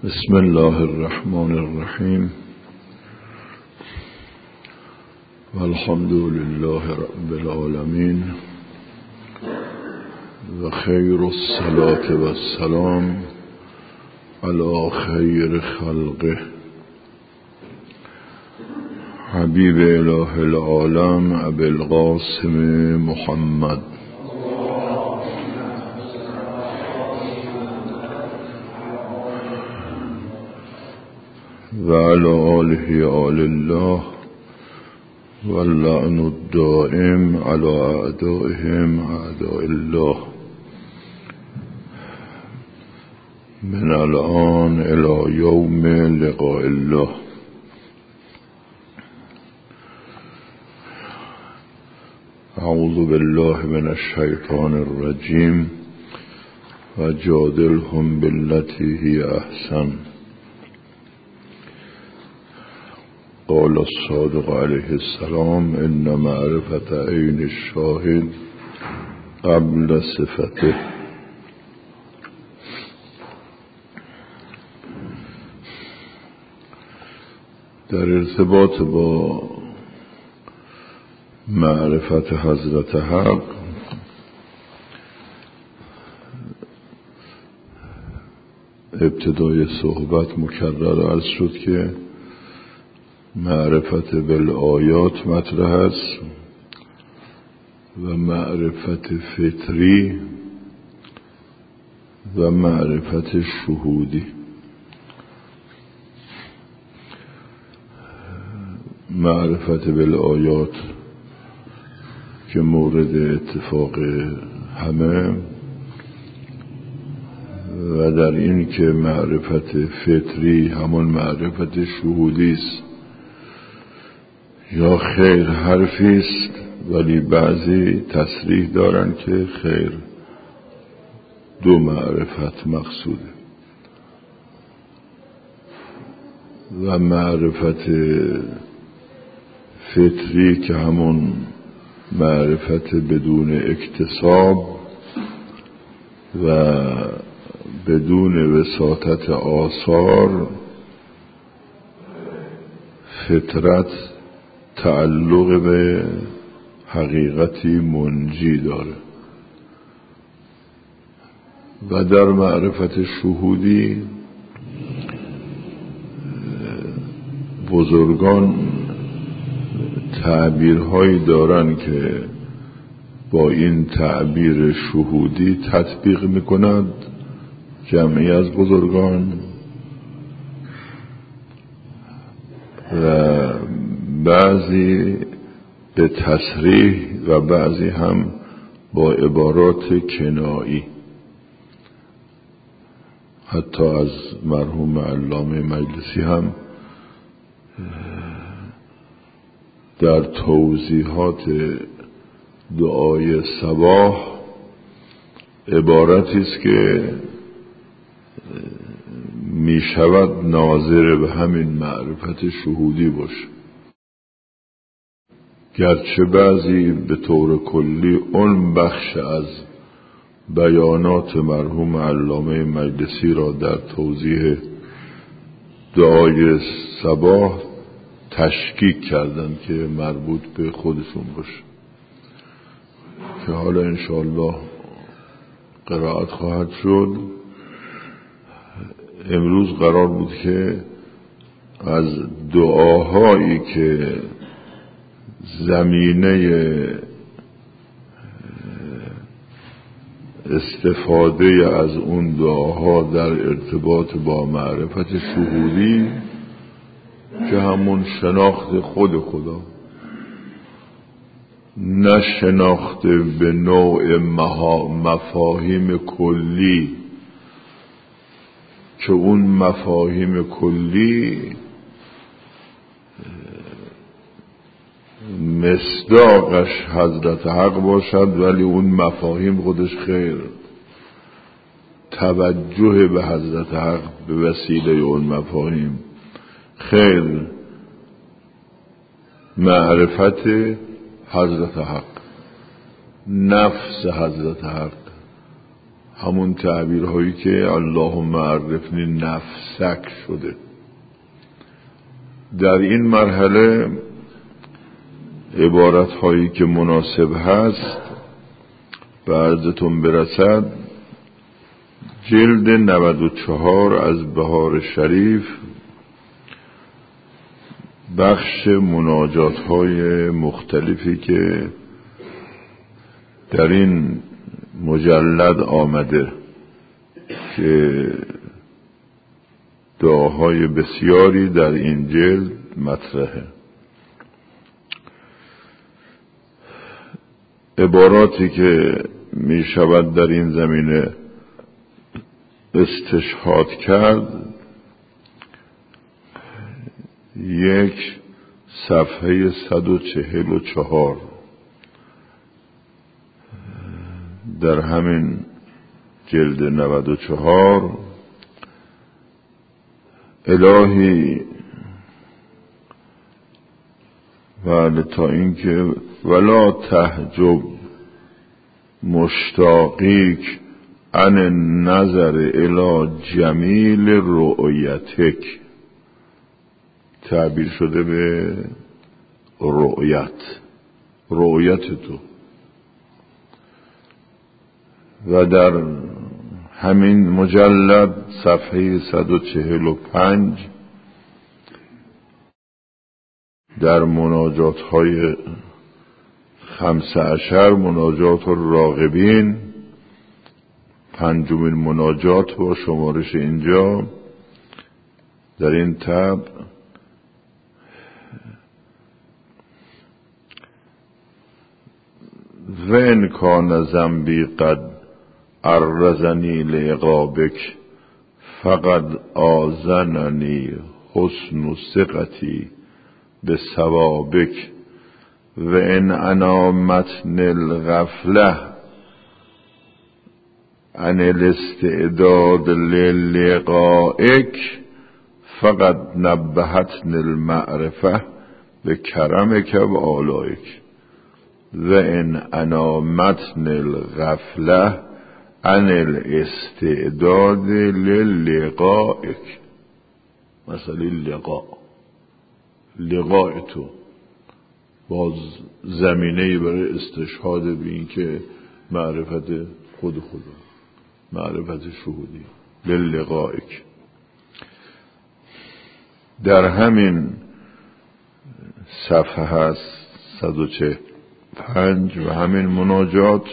بسم الله الرحمن الرحیم والحمد لله رب العالمین و خیر الصلاة و السلام علی خیر خلقه حبیب اله العالم ابی القاسم محمد و علی آله آل الله واللعن الدائم علی اعدائهم اعداء الله من الان الى یوم لقاء الله. اعوذ بالله من الشیطان الرجیم و جادلهم بالتي هی احسن. قال الصادق علیه السلام ان معرفت عین الشاهد قبل صفته. در ارتباط با معرفت حضرت حق ابتدای صحبت مکرر عرض شد که معرفت بالآیات مطرح است و معرفت فطری و معرفت شهودی. معرفت بالآیات که مورد اتفاق همه و در این که معرفت فطری همون معرفت شهودی است. یا خیر حرفی است ولی بعضی تصریح دارن که خیر دو معرفت مقصوده و معرفت فطری که همون معرفت بدون اکتساب و بدون وساطت آثار. فطرت تعلق به حقیقتی منجی داره و در معرفت شهودی بزرگان تعبیرهایی دارن که با این تعبیر شهودی تطبیق میکنند جمعی از بزرگان و بعضی به تصریح و بعضی هم با عبارات کنایی. حتی از مرحوم علامه مجلسی هم در توضیحات دعای صباح عبارتی است که می شود ناظر به همین معرفت شهودی باشه، گرچه بعضی به طور کلی اون بخش از بیانات مرحوم علامه مجلسی را در توضیح دعای صباح تشکیک کردند که مربوط به خودشون باشه که حالا انشاءالله قرائت خواهد شد. امروز قرار بود که از دعاهایی که زمینه استفاده از اون دعاها در ارتباط با معرفت شهودی که همون شناخت خود خدا، نه شناخت به نوع مفاهیم کلی که اون مفاهیم کلی مصداقش حضرت حق باشد ولی اون مفاهیم خودش خیر توجه به حضرت حق به وسیله اون مفاهیم خیر معرفت حضرت حق، نفس حضرت حق، همون تعبیرهایی که اللهم عرفنی نفسک شده. در این مرحله عبارتهایی که مناسب هست به عرضتون برسد، جلد 94 از بهار شریف، بخش مناجات های مختلفی که در این مجلد آمده که دعاهای بسیاری در این جلد مطرحه. عباراتی که می شود در این زمینه استشهاد کرد، یک صفحه 144 در همین جلد 94. الهی ولی تا اینکه ولا تحجب مشتاقیک عن النظر الی جمیل رؤیتک، تعبیر شده به رؤیت تو. و در همین مجلد صفحه 145 در مناجات های 15 مناجات الراغبین، 5مین مناجات با شمارش اینجا در این تب، و ان کان ذنبی قد عرضنی لعقابک فقد آذننی حسن ثقتی به ثوابک و ان انا متن الغفله عن الاستعداد للقائک فقد نبهتنی المعرفه به کرمک و آلائک و ان انا متن الغفله عن الاستعداد للقائک. مثلا لقاء تو باز زمینه‌ای برای استشهاد به این که معرفت خود خدا، معرفت شهودی للقائک. در همین صفحه هست 145 و همین مناجات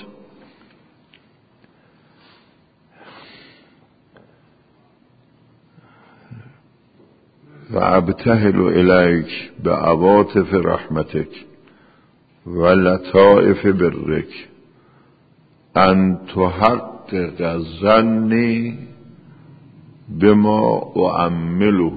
و ابتهل الیک به عواطف رحمتک و لطائف برک ان تحقق ظنی بما اعمله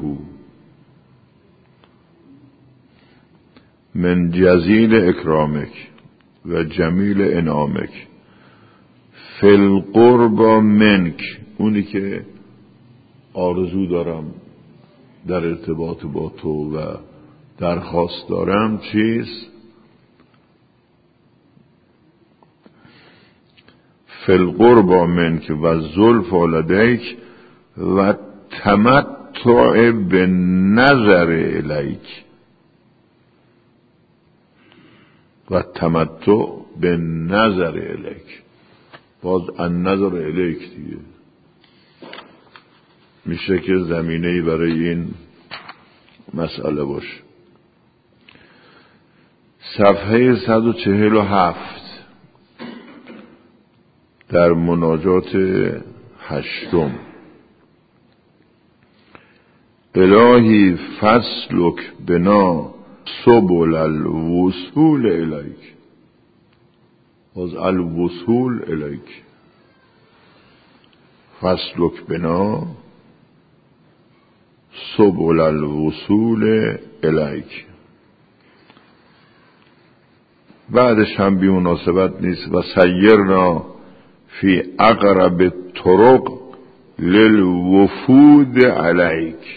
من جزیل اکرامک و جمیل انعامک فی القربى منک. اونی که آرزو دارم در ارتباط با تو و درخواست دارم چیست؟ فی القربى منک و زلف لدیک و تمتع به نظر الیک و تمتع به نظر الیک. باز النظر الیک دیگه میشه که زمینه‌ای برای این مسئله باشه. صفحه 147 در مناجات 8: الهی فسلک بنا سبل الوصول الیک. باز الوصول الیک، فسلک بنا سبل الوصول الیک. بعدش هم بی مناسبت نیست. و سیرنا فی اقرب طرق للوفود علیک،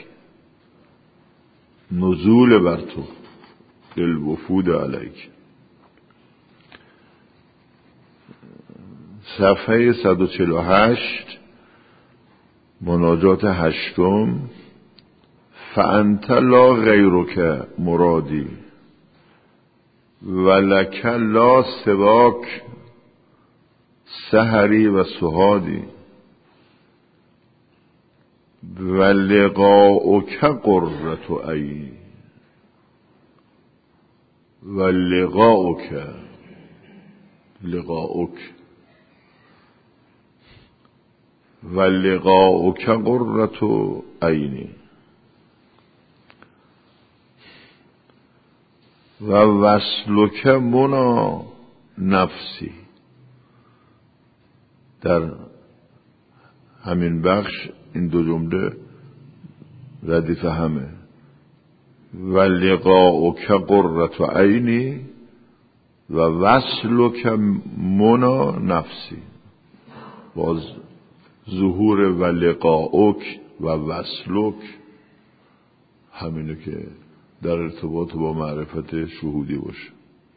نزول بر تو للوفود علیک. صفحه 148 مناجات 8. فانت لا غیرک مرادی ولک لا سواک سحری و سهادی ولقاؤک قرة عینی ولقاؤک ولقاؤک قرة عینی و وصلک منا نفسی. در همین بخش این دو جمله ردیف همه. ولقاؤک قرة عینی و وصلک منا نفسی. باز ظهور ولقاؤک و وصلک همینه که در ارتباط با معرفت شهودی باشه.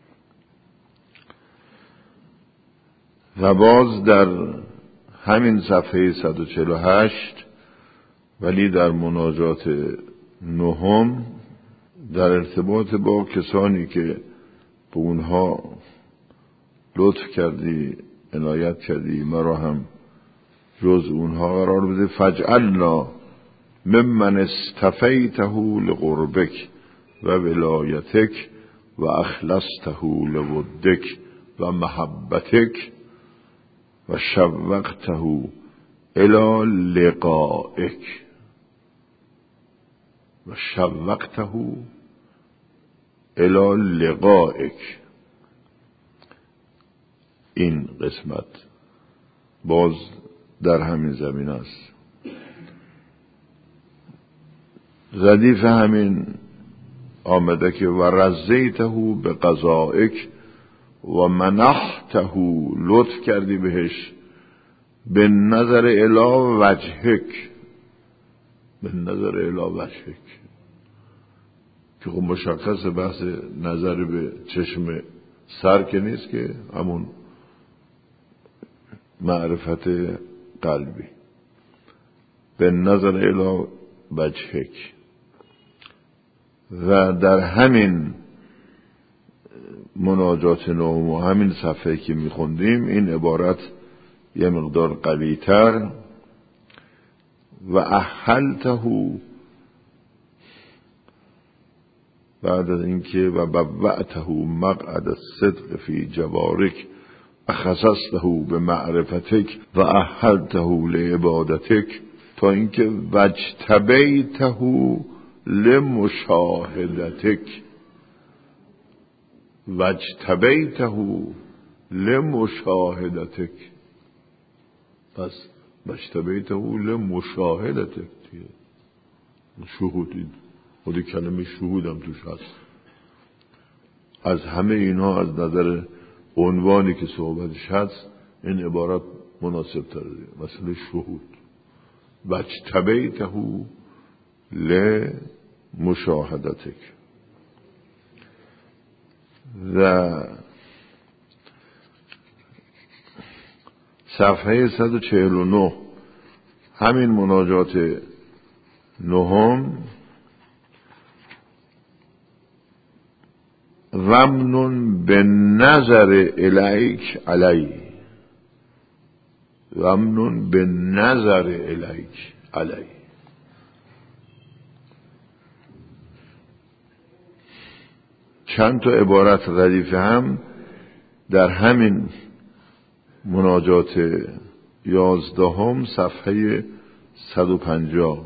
و باز در همین صفحه 148 ولی در مناجات 9 در ارتباط با کسانی که به اونها لطف کردی، عنایت کردی، مرا هم جز اونها قرار بده. فجعلنا ممن استفیته لقربک و ولایتک و اخلصته لودک و محبتک و شوقته الی لقائک و شوقته الی لقائک. این قسمت باز در همین زمین است. ردیف همین آمده که و رضیته به قضائک و منحته، لطف کردی بهش، به نظر الی وجهک، به نظر الی وجهک، که خب مشخص بحث نظر به چشم سر که نیست، که همون معرفت قلبی. به نظر الی وجهک. و در همین مناجات 9 و همین صفحه که میخوندیم این عبارت یه مقدار قوی تر. و احلته، بعد از اینکه و بوأته مقعد الصدق فی جوارک اخصصته به معرفتک و احلته لعبادتک، تا اینکه واجتبیته لمشاهدتک، واجتبیته لمشاهدتک. پس واجتبیته لمشاهدتک دیگه شهود، خود کلمه شهود هم توش هست. از همه اینها از نظر عنوانی که صحبتش هست این عبارت مناسب تره، مثلا شهود. واجتبیته لمشاهدتک. و صفحه 149 همین مناجات 9 ومنون به نظر الیک علی، ومنون به نظر الیک علی. چند تا عبارت ردیف هم در همین مناجات 11 صفحه 150.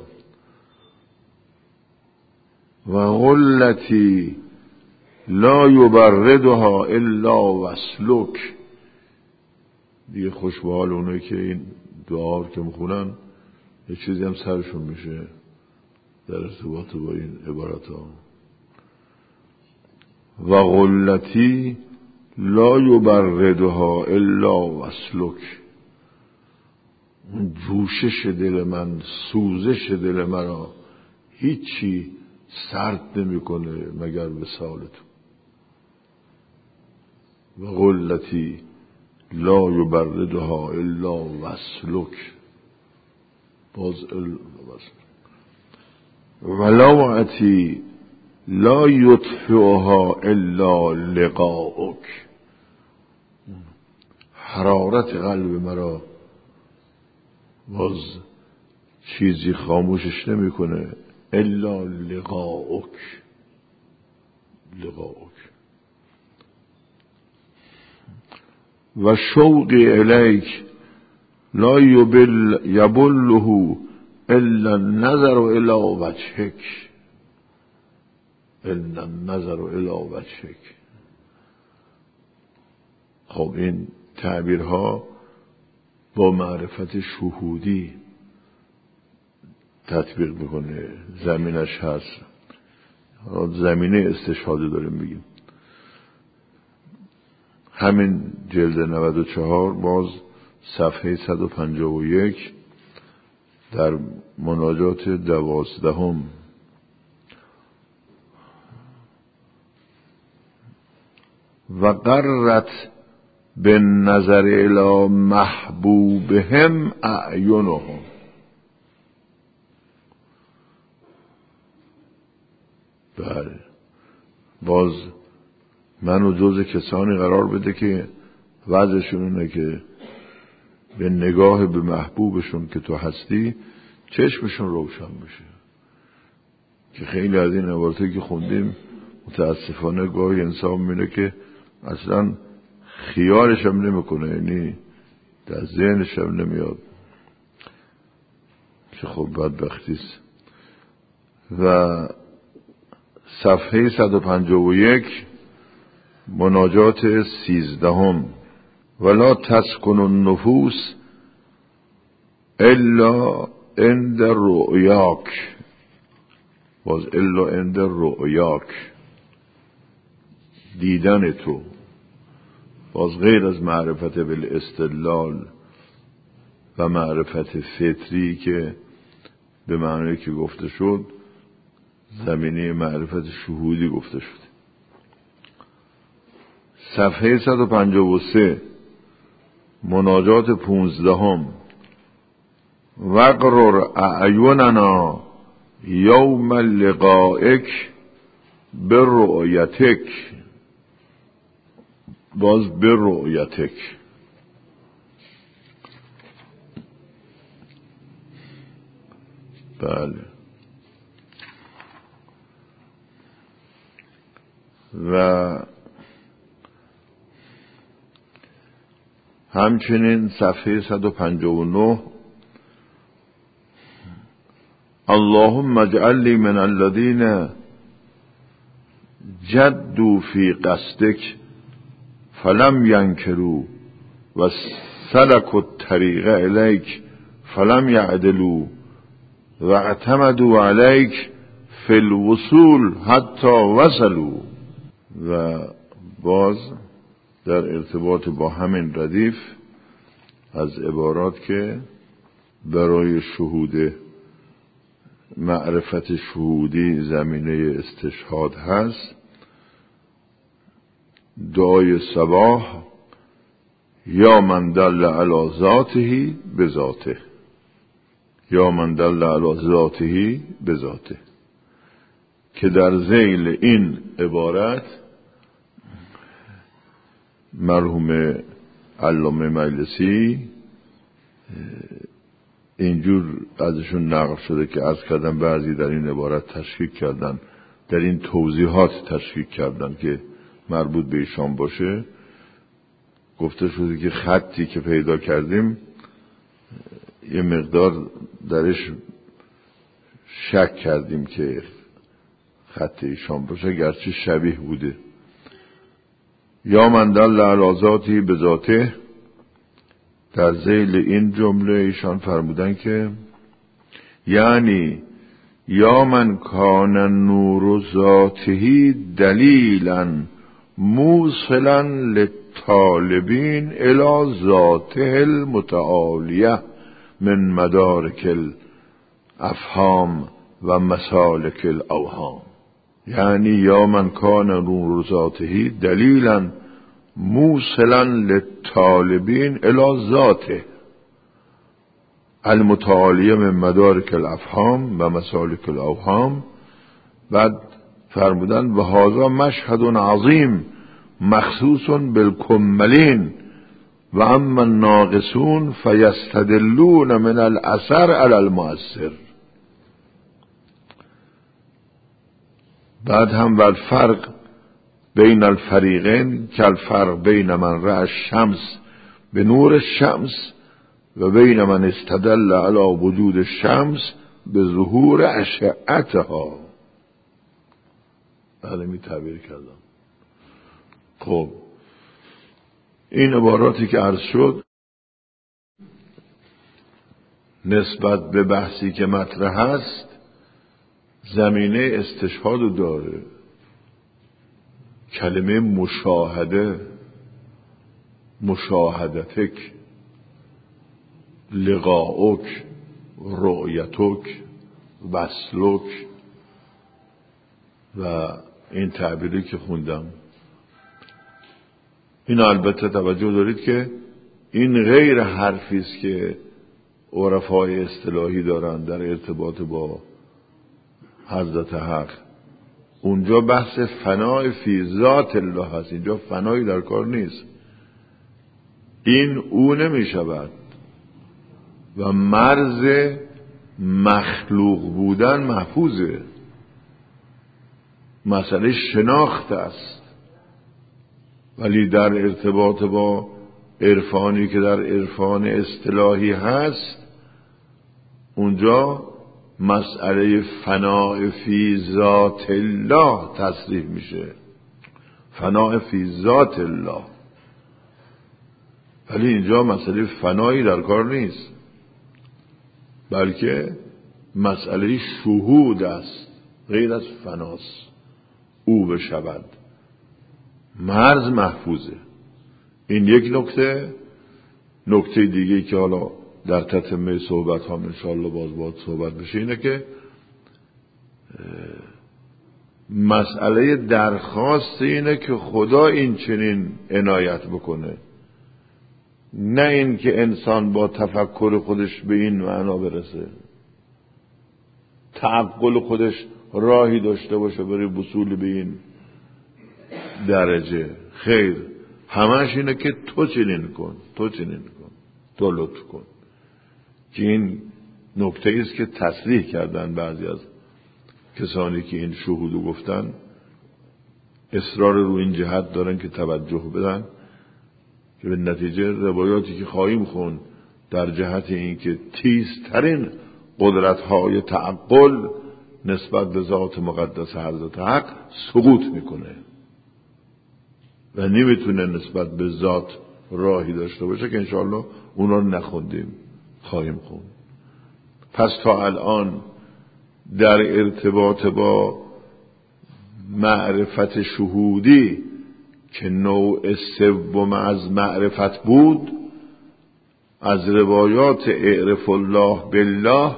و غلتی لا یبردها الا وصلک. دیگه خوش به حال اونایی که این دعا که میخونن یه چیزی هم سرشون میشه در ارتباط با این عبارت ها. و غلتی لا یبردها الا وصلک. جوشش دل من، سوزش دل مرا هیچی سرد نمیکنه مگر وصال تو. و غلتی لا یبردها الا وصلک، باز ولوعتی لا یطفئها الا لقاؤک، حرارت قلب مرا باز چیزی خاموشش نمیکنه الا لقاؤک. و شوقی الیک لا یبله الا النظر الی وجهک، الا النظر الی وجهک. خب این تعبیرها با معرفت شهودی تطبیق میکنه، زمینش هست. زمینه استشهادی داریم میگیم. همین جلد 94 باز صفحه 151 در مناجات 12 و قرت بالنظر الی محبوبهم اعینهم. بله، باز منو جز کسانی قرار بده که وضعشون اینه که به نگاه به محبوبشون که تو هستی چشمشون روشن بشه. که خیلی از این عبارتی که خوندیم متاسفانه گاهی انسان میره که اصلا خیالش هم نمیکنه، یعنی در ذهنش هم نمیاد، که خب بدبختیست. و صفحه 151 مناجات 13 ولا تسکن النفوس الا عند رؤیاک، باز الا عند رؤیاک، دیدن تو، باز غیر از معرفت بالاستدلال و معرفت فطری که به معنی که گفته شد، زمینه معرفت شهودی گفته شد. صفحه 153 مناجات 15 وقرر اعیننا یوم لقائک برؤیتک، باز برؤیتک. بله. و همچنین صفحه 159 اللهم اجعل لی من الذین جدوا فی قصدک فلم ینکروا و سلکوا الطریق الیک فلم یعدلوا و اعتمدوا علیک فی الوصول حتی وصلوا. و باز در ارتباط با همین ردیف از عبارات که برای شهود معرفت شهودی زمینه استشهاد هست، دعای صباح یا من دل علی ذاته بذاته، یا من دل علی ذاته بذاته، که در ذیل این عبارت مرحوم علامه مجلسی اینجور ازشون نقل شده که عرض کردن بعضی در این عبارت تشکیک کردن، در این توضیحات تشکیک کردن که مربوط به ایشان باشه. گفته شده که خطی که پیدا کردیم یه مقدار درش شک کردیم که خط ایشان باشه، گرچه شبیه بوده. یا من دل علی ذاته بذاته، در ذیل این جمله ایشان فرمودن که یعنی یا من کان نور ذاته دلیلا موصلا للطالبین الی ذاته المتعالیه من مدارک الافهام و مسالک الاوهام. یعنی یا من کان نور ذاته دلیلا موصلا للطالبین الی ذاته المتعالیه من مدارک الافهام و مسالک الاوهام. بعد فرمودن و هذا مشهد عظیم مخصوص بالکملین و اما الناقصون فیستدلون من الاثر علی المؤثر. بعد هم والفرق بین الفریقین کالفرق بین من رأى الشمس بنور الشمس و بین من استدل علی وجود الشمس بظهور اشعتها. بله می تعبیر کردم. خب این عباراتی که عرض شد نسبت به بحثی که مطرح هست زمینه استشهادو داره. کلمه مشاهده، مشاهدتک، لقاؤک، رؤیتک، وصلک و این تعبیری که خوندم، این البته توجه دارید که این غیر حرفی است که عرفای اصطلاحی دارن در ارتباط با حضرت حق. اونجا بحث فنای فی ذات الله هست، اینجا فنایی در کار نیست. این او نمی شود و مرز مخلوق بودن محفوظه. مسئله شناخت است، ولی در ارتباط با عرفانی که در عرفان اصطلاحی هست اونجا مسئله فناء فی ذات الله تصریح میشه، فناء فی ذات الله. ولی اینجا مسئله فنایی در کار نیست، بلکه مسئله شهود است، غیر از فناست. او بشود مرز محفوظه. این یک نکته. نکته دیگه که حالا در تتمه صحبت هم انشاءالله باز صحبت بشه اینه که مسئله درخواست اینه که خدا این چنین عنایت بکنه، نه این که انسان با تفکر خودش به این معنا برسه، تعقل خودش راهی داشته باشه برای وصول به این درجه. خیر، همش اینه که تو چنین کن، تو چنین کن، تو لطف کن. که این نکته است که تصریح کردن بعضی از کسانی که این شهودو گفتن، اصرار رو این جهت دارن که توجه بدن که به نتیجه روایاتی که خواهیم خوند در جهت این که تیزترین قدرت‌های تعقل نسبت به ذات مقدس حضرت حق سقوط میکنه و نمیتونه نسبت به ذات راهی داشته باشه که انشاءالله اونا رو نخوندیم، خواهیم خوند. پس تا الان در ارتباط با معرفت شهودی که نوع سوم از معرفت بود، از روایات اعرف الله بالله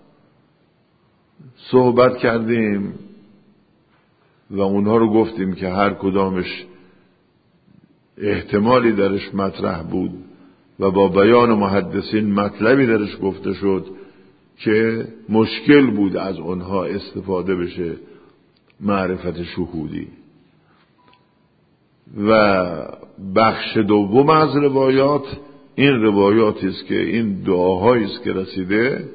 صحبت کردیم و اونها رو گفتیم که هر کدامش احتمالی درش مطرح بود و با بیان محدثین مطلبی درش گفته شد که مشکل بود از اونها استفاده بشه معرفت شهودی. و بخش دوم از روایات این روایاتی است که این دعاهایی است که رسیده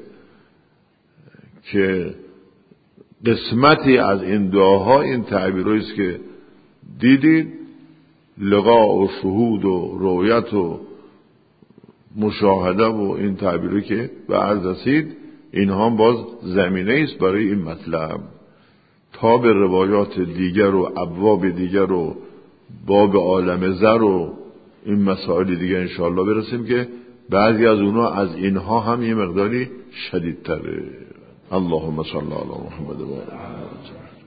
که قسمتی از این دعاها این تعبیرایی است که دیدید، لقاء و شهود و رؤیت و مشاهده و این تعبیری که به عرض رسید، اینها هم باز زمینه است برای این مطلب تا به روایات دیگر و ابواب دیگر و باب عالم زر و این مسائل دیگه انشاءالله برسیم که بعضی از اونها از اینها هم یه مقداری شدیدتره. اللهم صل علی محمد و آله.